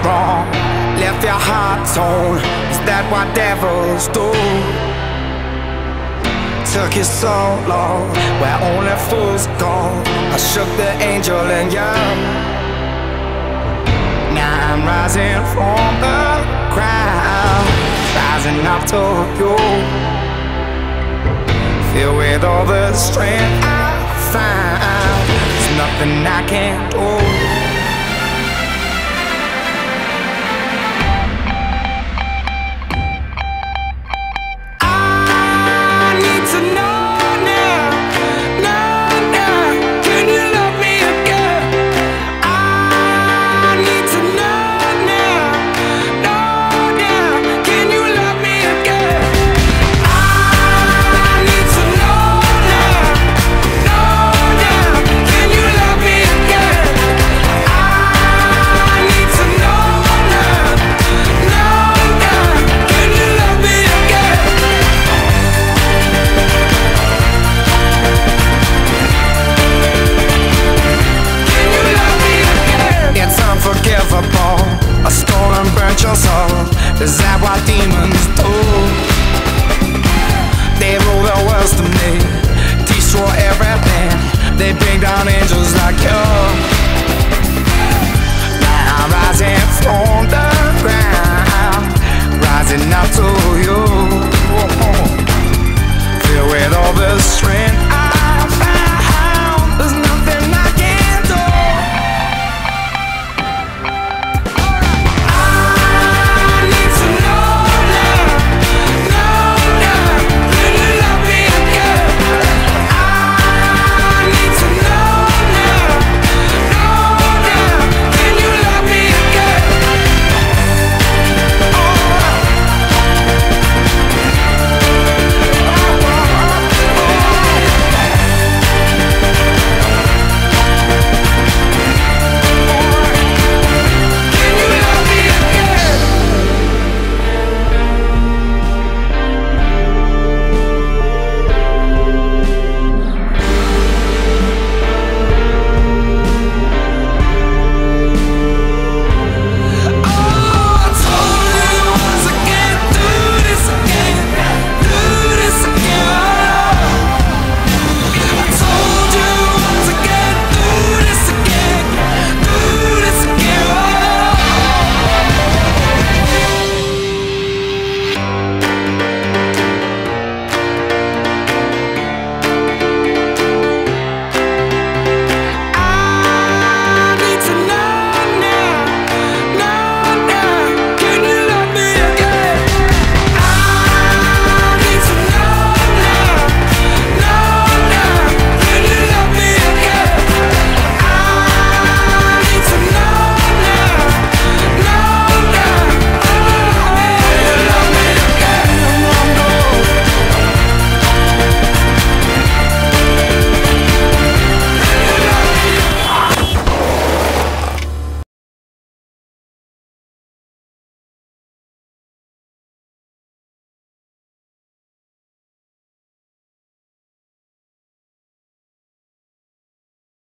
wrong, left your heart torn. Is that what devils do? Took you so long, where only fools go. I shook the angel in you. Now I'm rising from the ground, rising up to you. Filled with all the strength I found, there's nothing I can't do. I stole and burnt your soul. Is that what demons do? They rule the world to me, destroy everything. They bring down angels like you. Now I'm rising